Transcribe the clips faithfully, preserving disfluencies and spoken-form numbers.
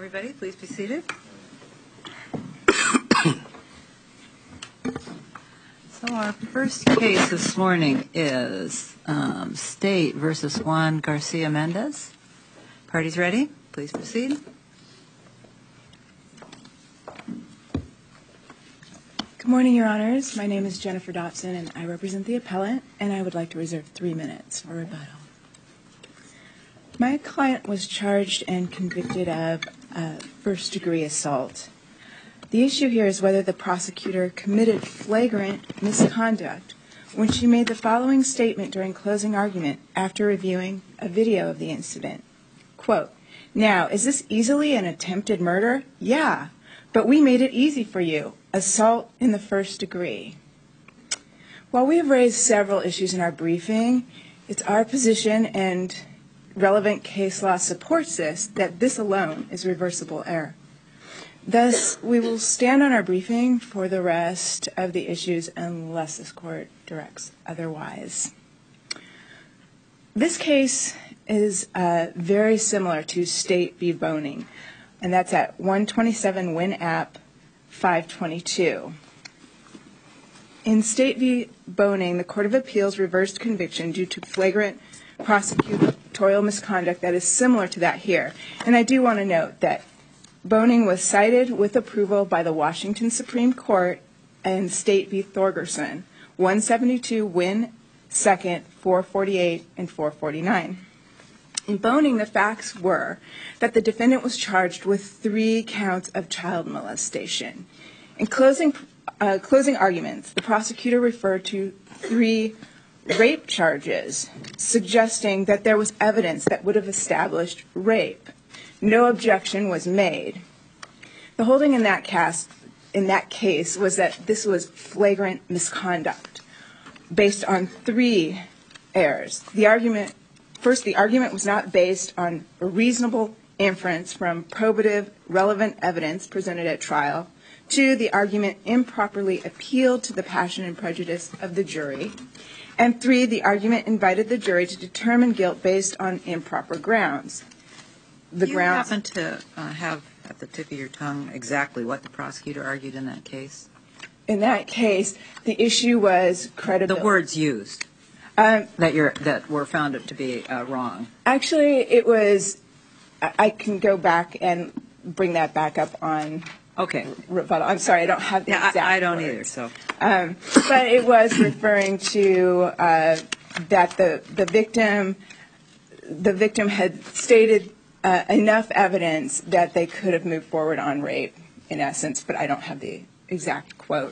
everybody. Please be seated. So our first case this morning is um, State versus Juan Garcia Mendez. Parties ready? Please proceed. Good morning, Your Honors. My name is Jennifer Dotson, and I represent the appellant, and I would like to reserve three minutes for rebuttal. My client was charged and convicted of uh, first-degree assault. The issue here is whether the prosecutor committed flagrant misconduct when she made the following statement during closing argument after reviewing a video of the incident. Quote, "Now, is this easily an attempted murder? Yeah, but we made it easy for you. Assault in the first degree." While we have raised several issues in our briefing, it's our position, and relevant case law supports this, that this alone is reversible error. Thus, we will stand on our briefing for the rest of the issues unless this court directs otherwise. This case is uh, very similar to State v. Boning, and that's at one twenty-seven Win App five twenty-two. In State v. Boning, the Court of Appeals reversed conviction due to flagrant prosecutorial misconduct that is similar to that here. And I do want to note that Boning was cited with approval by the Washington Supreme Court in State v. Thorgerson, one seventy-two Win second, four forty-eight and four forty-nine. In Boning, the facts were that the defendant was charged with three counts of child molestation. In closing, uh, closing arguments, the prosecutor referred to three rape charges, suggesting that there was evidence that would have established rape. No objection was made. The holding in that case, in that case was that this was flagrant misconduct based on three errors. The argument, first, the argument was not based on a reasonable inference from probative, relevant evidence presented at trial. Two, the argument improperly appealed to the passion and prejudice of the jury. And three, the argument invited the jury to determine guilt based on improper grounds. The Do you grounds happen to uh, have at the tip of your tongue exactly what the prosecutor argued in that case? In that case, the issue was credibility. The words used Um, that you're that were found to be uh, wrong. Actually, it was, I I can go back and bring that back up on Okay. rebuttal. I'm sorry, I don't have the Yeah, exact I, I don't words. either. So, Um, but it was referring to uh, that the the victim, the victim had stated uh, enough evidence that they could have moved forward on rape, in essence. But I don't have the exact quote.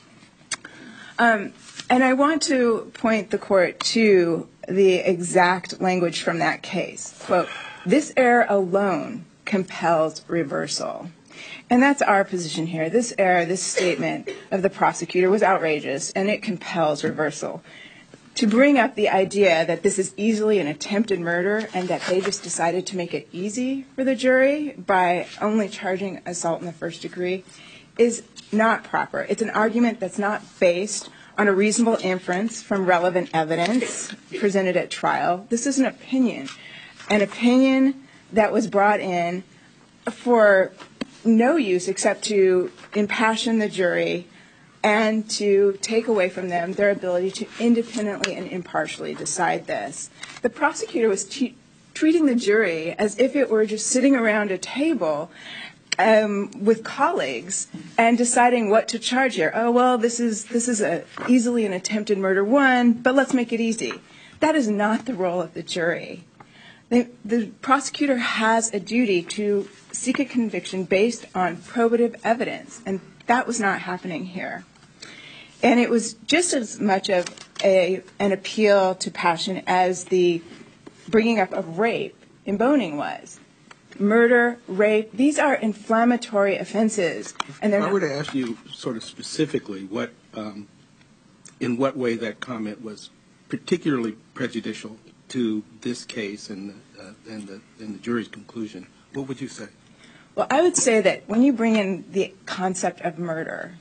Um, and I want to point the court to the exact language from that case. Quote, "This error alone compels reversal." And that's our position here. This error, this statement of the prosecutor was outrageous, and it compels reversal. To bring up the idea that this is easily an attempted murder and that they just decided to make it easy for the jury by only charging assault in the first degree is not proper. It's an argument that's not based on a reasonable inference from relevant evidence presented at trial. This is an opinion, an opinion that was brought in for no use except to impassion the jury and to take away from them their ability to independently and impartially decide this. The prosecutor was te- treating the jury as if it were just sitting around a table um, with colleagues and deciding what to charge here. Oh, well, this is this is a easily an attempted murder one, but let's make it easy. That is not the role of the jury. The, the prosecutor has a duty to seek a conviction based on probative evidence, and that was not happening here. And it was just as much of a, an appeal to passion as the bringing up of rape in Boning was. Murder, rape, these are inflammatory offenses. And they're if I not- were to ask you sort of specifically what, um, in what way that comment was particularly prejudicial to this case and the, uh, and the, and the jury's conclusion, what would you say? Well, I would say that when you bring in the concept of murder,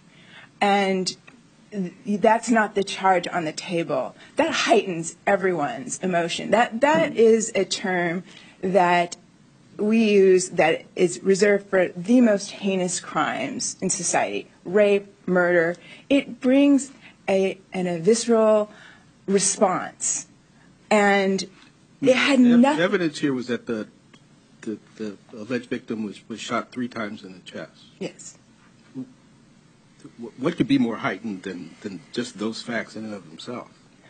and that's not the charge on the table, that heightens everyone's emotion. That that is a term that we use that is reserved for the most heinous crimes in society, rape, murder. It brings a, an, a visceral response. And it had The nothing. evidence here was that the, the, the alleged victim was, was shot three times in the chest. Yes. What could be more heightened than, than just those facts in and of themselves?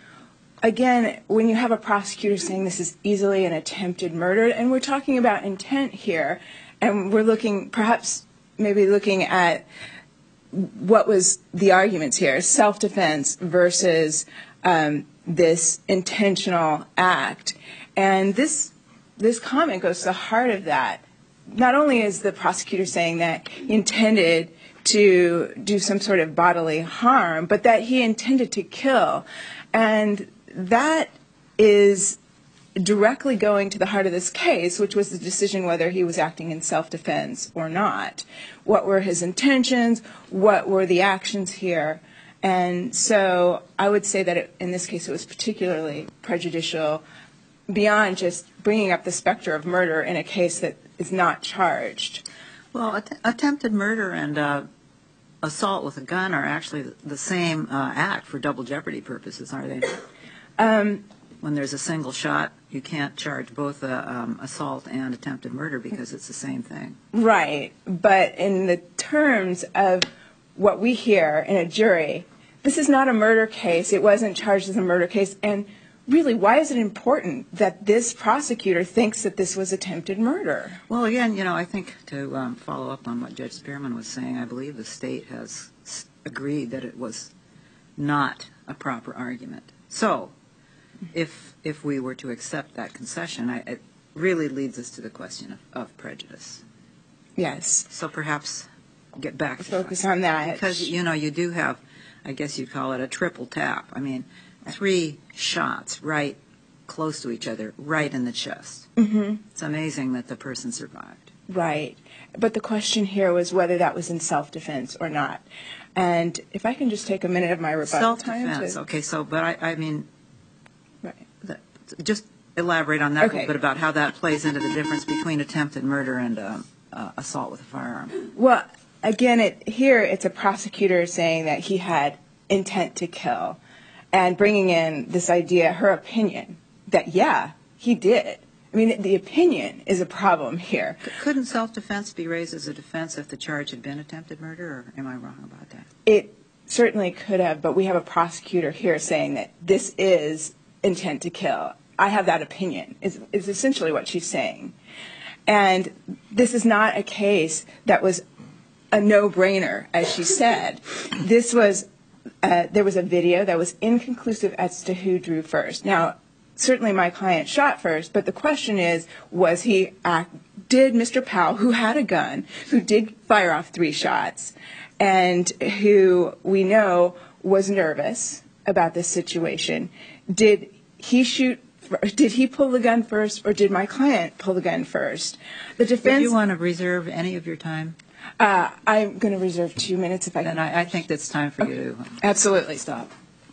Again, when you have a prosecutor saying this is easily an attempted murder, and we're talking about intent here, and we're looking, perhaps maybe looking at what was the arguments here, self-defense versus um, this intentional act. And this this comment goes to the heart of that. Not only is the prosecutor saying that he intended to do some sort of bodily harm, but that he intended to kill. And that is directly going to the heart of this case, which was the decision whether he was acting in self-defense or not. What were his intentions? What were the actions here? And so I would say that it, in this case it was particularly prejudicial beyond just bringing up the specter of murder in a case that is not charged. Well, att- attempted murder and uh, assault with a gun are actually the same uh, act for double jeopardy purposes, are they? Um, when there's a single shot, you can't charge both uh, um, assault and attempted murder because it's the same thing. Right. But in the terms of what we hear in a jury, this is not a murder case. It wasn't charged as a murder case. And really, why is it important that this prosecutor thinks that this was attempted murder? Well, again, you know, I think to um, follow up on what Judge Spearman was saying, I believe the state has s- agreed that it was not a proper argument. So, if if we were to accept that concession, I, it really leads us to the question of, of prejudice. Yes. So perhaps get back to Focus that. on that. Because, you know, you do have, I guess you'd call it a triple tap. I mean, three shots right close to each other, right in the chest. Mm-hmm. It's amazing that the person survived. Right. But the question here was whether that was in self-defense or not. And if I can just take a minute of my rebuttal time. Self-defense. To, Okay, so, but I, I mean, right. that, just elaborate on that Okay. a little bit about how that plays into the difference between attempted murder and um, uh, assault with a firearm. Well, again, it, here it's a prosecutor saying that he had intent to kill and bringing in this idea, her opinion, that, yeah, he did. I mean, the opinion is a problem here. Couldn't self-defense be raised as a defense if the charge had been attempted murder, or am I wrong about that? It certainly could have, but we have a prosecutor here saying that this is intent to kill. I have that opinion, is, is essentially what she's saying. And this is not a case that was a no-brainer, as she said. This was, uh, there was a video that was inconclusive as to who drew first. Now, certainly my client shot first, but the question is, was he, act, did Mister Powell, who had a gun, who did fire off three shots, and who we know was nervous about this situation, did he shoot, did he pull the gun first, or did my client pull the gun first? The defense. Do you want to reserve any of your time? Uh, I'm going to reserve two minutes if I can. Then I, I think that's time for you to Absolutely. stop.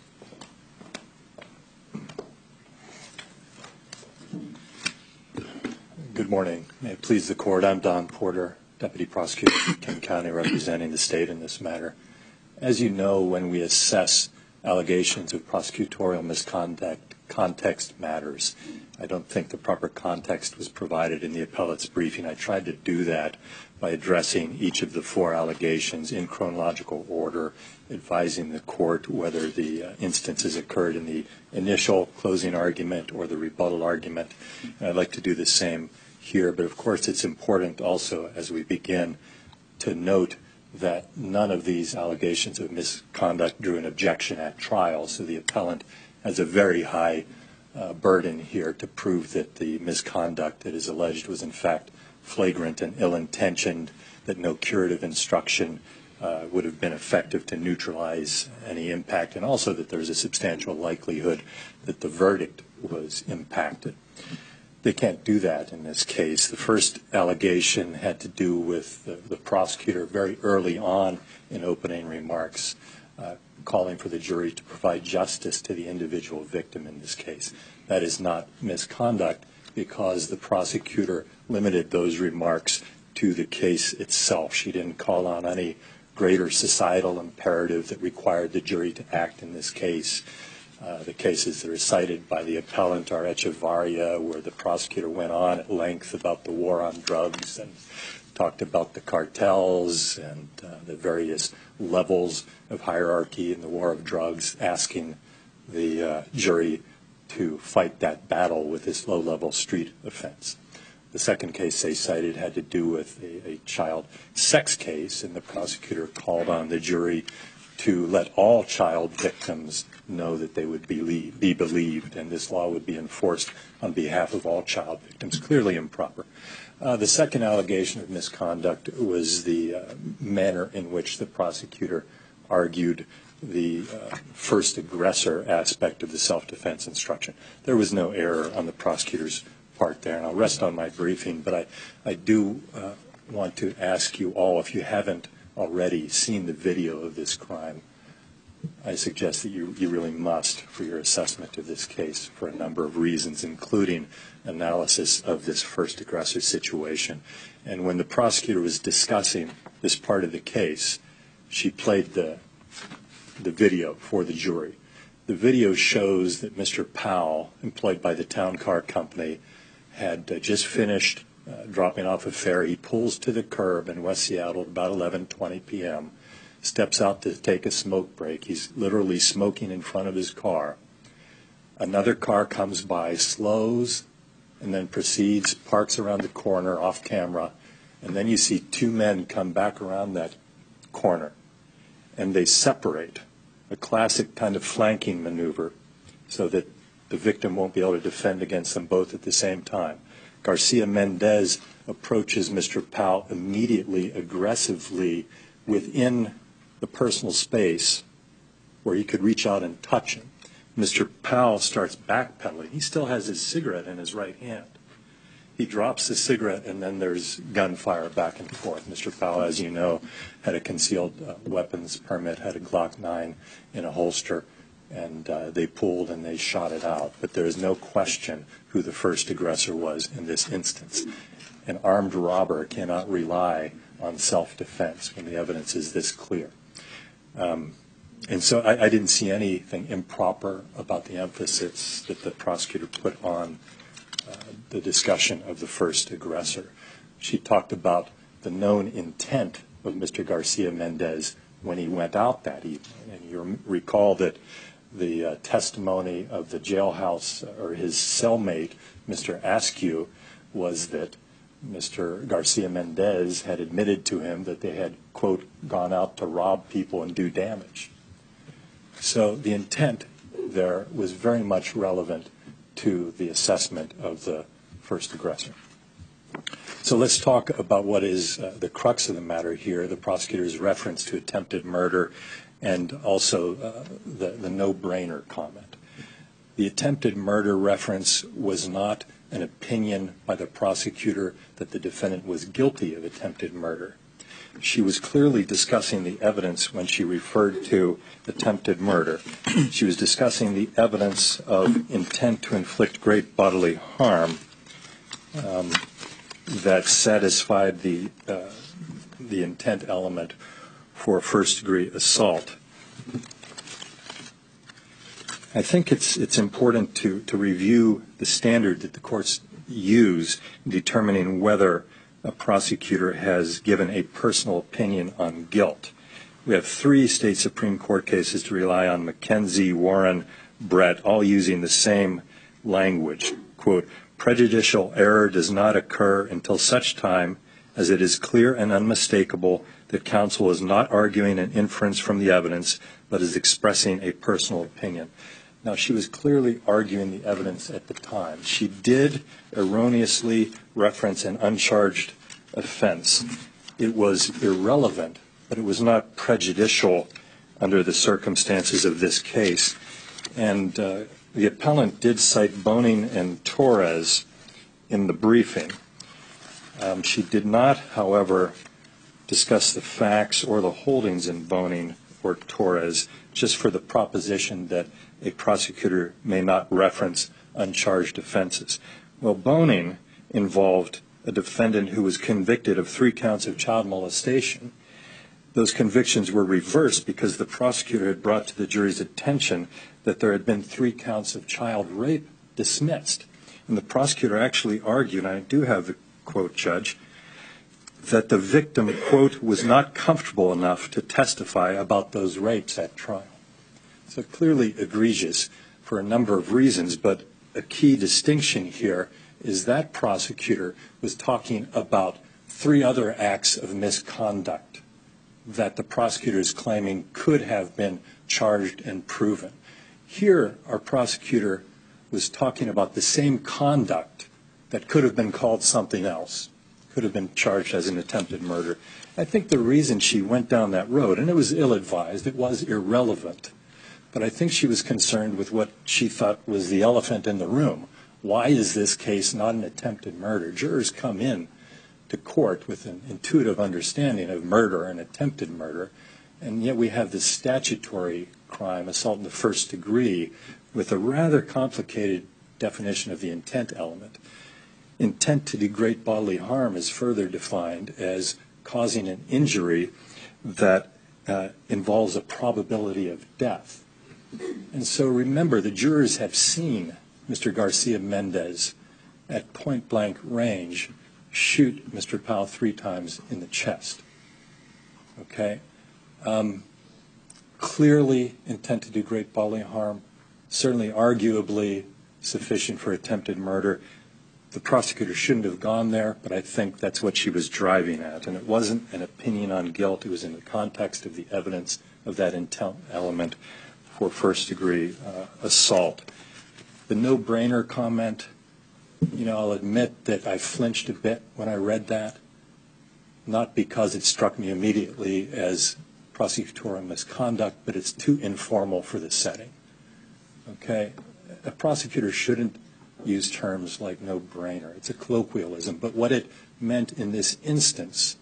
Good morning. May it please the Court, I'm Don Porter, Deputy Prosecutor in King County, representing the state in this matter. As you know, when we assess allegations of prosecutorial misconduct, context matters. I don't think the proper context was provided in the appellate's briefing. I tried to do that by addressing each of the four allegations in chronological order, advising the court whether the uh, instances occurred in the initial closing argument or the rebuttal argument. And I'd like to do the same here, but of course it's important also as we begin to note that none of these allegations of misconduct drew an objection at trial, so the appellant has a very high uh, burden here to prove that the misconduct that is alleged was in fact flagrant and ill-intentioned, that no curative instruction uh, would have been effective to neutralize any impact, and also that there's a substantial likelihood that the verdict was impacted. They can't do that in this case. The first allegation had to do with the, the prosecutor very early on in opening remarks uh, calling for the jury to provide justice to the individual victim in this case. That is not misconduct. because the prosecutor limited those remarks to the case itself. She didn't call on any greater societal imperative that required the jury to act in this case. Uh, the cases that are cited by the appellant are Echevarria, where the prosecutor went on at length about the war on drugs and talked about the cartels and uh, the various levels of hierarchy in the war of drugs, asking the uh, jury to fight that battle with this low-level street offense. The second case they cited had to do with a, a child sex case, and the prosecutor called on the jury to let all child victims know that they would be, be believed, and this law would be enforced on behalf of all child victims. Clearly improper. Uh, the second allegation of misconduct was the uh, manner in which the prosecutor argued the uh, first aggressor aspect of the self-defense instruction. There was no error on the prosecutor's part there, and I'll rest on my briefing, but I, I do uh, want to ask you all, if you haven't already seen the video of this crime, I suggest that you, you really must for your assessment of this case for a number of reasons, including analysis of this first aggressor situation. And when the prosecutor was discussing this part of the case, she played the, the video for the jury. The video shows that Mister Powell, employed by the town car company, had uh, just finished uh, dropping off a fare. He pulls to the curb in West Seattle at about eleven twenty p m, steps out to take a smoke break. He's literally smoking in front of his car. Another car comes by, slows, and then proceeds, parks around the corner off camera, and then you see two men come back around that corner, and they separate, a classic kind of flanking maneuver, so that the victim won't be able to defend against them both at the same time. Garcia Mendez approaches Mister Powell immediately, aggressively, within the personal space where he could reach out and touch him. Mister Powell starts backpedaling. He still has his cigarette in his right hand. He drops the cigarette, and then there's gunfire back and forth. Mister Powell, as you know, had a concealed uh, weapons permit, had a Glock nine in a holster, and uh, they pulled and they shot it out. But there is no question who the first aggressor was in this instance. An armed robber cannot rely on self-defense when the evidence is this clear. Um, and so I, I didn't see anything improper about the emphasis that the prosecutor put on uh, the discussion of the first aggressor. She talked about the known intent of Mister Garcia Mendez when he went out that evening. And you recall that the uh, testimony of the jailhouse, or his cellmate, Mister Askew, was that Mister Garcia Mendez had admitted to him that they had, quote, gone out to rob people and do damage. So the intent there was very much relevant to the assessment of the first aggressor. So let's talk about what is uh, the crux of the matter here, the prosecutor's reference to attempted murder and also uh, the, the no-brainer comment. The attempted murder reference was not an opinion by the prosecutor that the defendant was guilty of attempted murder. She was clearly discussing the evidence when she referred to attempted murder. She was discussing the evidence of intent to inflict great bodily harm um, that satisfied the, uh, the intent element for first-degree assault. I think it's it's important to, to review the standard that the courts use in determining whether a prosecutor has given a personal opinion on guilt. We have three state Supreme Court cases to rely on: McKenzie, Warren, Brett, all using the same language. Quote, prejudicial error does not occur until such time as it is clear and unmistakable that counsel is not arguing an inference from the evidence, but is expressing a personal opinion. Now, she was clearly arguing the evidence at the time. She did erroneously reference an uncharged offense. It was irrelevant, but it was not prejudicial under the circumstances of this case. And uh, the appellant did cite Boning and Torres in the briefing. Um, she did not, however, discuss the facts or the holdings in Boning or Torres, just for the proposition that a prosecutor may not reference uncharged offenses. Well, Boning involved a defendant who was convicted of three counts of child molestation. Those convictions were reversed because the prosecutor had brought to the jury's attention that there had been three counts of child rape dismissed. And the prosecutor actually argued, and I do have the quote, Judge, that the victim, quote, was not comfortable enough to testify about those rapes at trial. So clearly egregious for a number of reasons, but a key distinction here is that prosecutor was talking about three other acts of misconduct that the prosecutor is claiming could have been charged and proven. Here, our prosecutor was talking about the same conduct that could have been called something else, could have been charged as an attempted murder. I think the reason she went down that road, and it was ill-advised, it was irrelevant, but I think she was concerned with what she thought was the elephant in the room. Why is this case not an attempted murder? Jurors come in to court with an intuitive understanding of murder and attempted murder, and yet we have this statutory crime, assault in the first degree, with a rather complicated definition of the intent element. Intent to do great bodily harm is further defined as causing an injury that uh, involves a probability of death. And so remember, the jurors have seen Mister Garcia-Mendez at point-blank range shoot Mister Powell three times in the chest. Okay? Um, clearly intent to do great bodily harm, certainly arguably sufficient for attempted murder. The prosecutor shouldn't have gone there, but I think that's what she was driving at. And it wasn't an opinion on guilt. It was in the context of the evidence of that intent element for first-degree uh, assault. The no-brainer comment, you know, I'll admit that I flinched a bit when I read that, not because it struck me immediately as prosecutorial misconduct, but it's too informal for the setting. Okay? A prosecutor shouldn't use terms like no-brainer. It's a colloquialism. But what it meant in this instance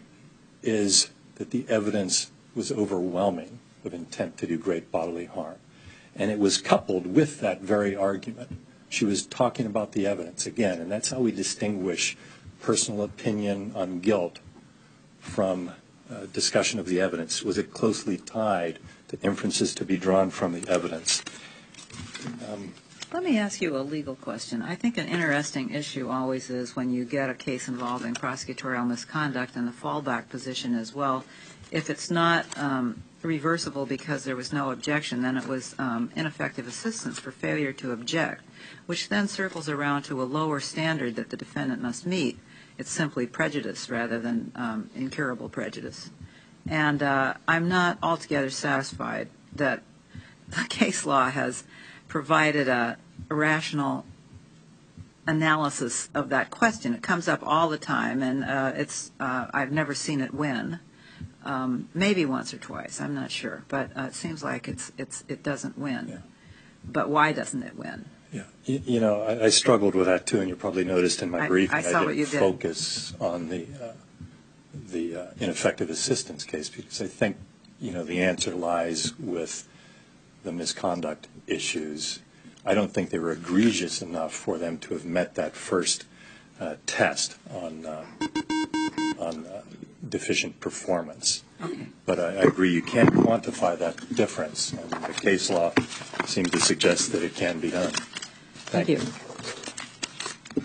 is that the evidence was overwhelming of intent to do great bodily harm. And it was coupled with that very argument. She was talking about the evidence again, and that's how we distinguish personal opinion on guilt from uh, discussion of the evidence. Was it closely tied to inferences to be drawn from the evidence? Um, Let me ask you a legal question. I think an interesting issue always is when you get a case involving prosecutorial misconduct, and the fallback position as well. If it's not um, reversible because there was no objection, then it was um, ineffective assistance for failure to object, which then circles around to a lower standard that the defendant must meet. It's simply prejudice rather than um, incurable prejudice. And uh, I'm not altogether satisfied that the case law has provided a, a rational analysis of that question. It comes up all the time, and uh, it's uh, I've never seen it win. Um, maybe once or twice, I'm not sure, but uh, it seems like it's it's it doesn't win. Yeah. But why doesn't it win? Yeah, you, you know, I, I struggled with that too, and you probably noticed in my I, briefing I, saw I what didn't you did. focus on the uh, the uh, ineffective assistance case because I think you know the answer lies with the misconduct issues. I don't think they were egregious enough for them to have met that first uh, test on uh, on uh, deficient performance. Okay. But I, I agree you can't quantify that difference, and the case law seems to suggest that it can be done. Thank, Thank you. you.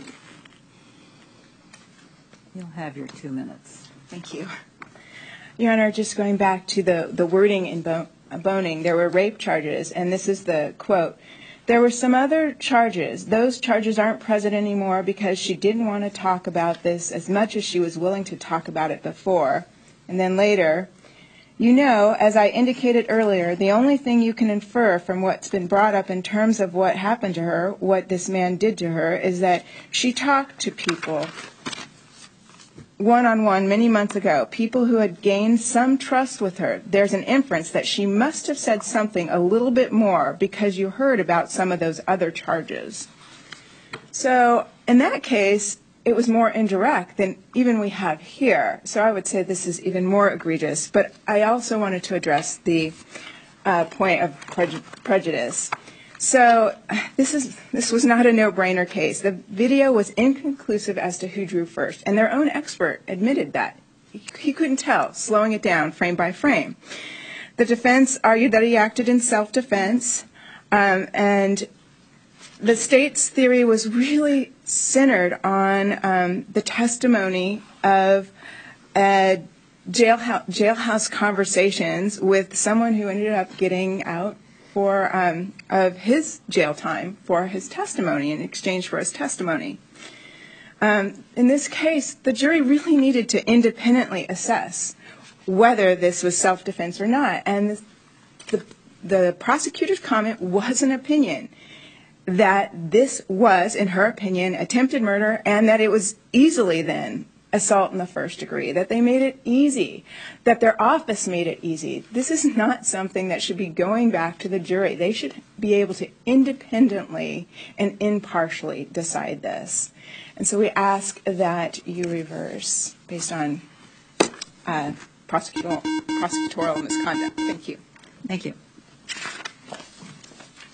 You'll have your two minutes. Thank you. Your Honor, just going back to the, the wording in Bo- Boning, there were rape charges, and this is the quote. There were some other charges. Those charges aren't present anymore because she didn't want to talk about this as much as she was willing to talk about it before. And then later, you know, as I indicated earlier, the only thing you can infer from what's been brought up in terms of what happened to her, what this man did to her, is that she talked to people one-on-one many months ago, people who had gained some trust with her. There's an inference that she must have said something a little bit more because you heard about some of those other charges. So in that case, it was more indirect than even we have here. So I would say this is even more egregious. But I also wanted to address the uh, point of preju- prejudice. So this is this was not a no-brainer case. The video was inconclusive as to who drew first, and their own expert admitted that. He couldn't tell, slowing it down frame by frame. The defense argued that he acted in self-defense, um, and the state's theory was really centered on um, the testimony of uh, jailhouse, jailhouse conversations with someone who ended up getting out for um, of his jail time for his testimony, in exchange for his testimony. Um, in this case, the jury really needed to independently assess whether this was self-defense or not, and this, the, the prosecutor's comment was an opinion that this was, in her opinion, attempted murder, and that it was easily then assault in the first degree, that they made it easy, that their office made it easy. This is not something that should be going back to the jury. They should be able to independently and impartially decide this. And so we ask that you reverse based on uh, prosecutorial, prosecutorial misconduct. Thank you. Thank you.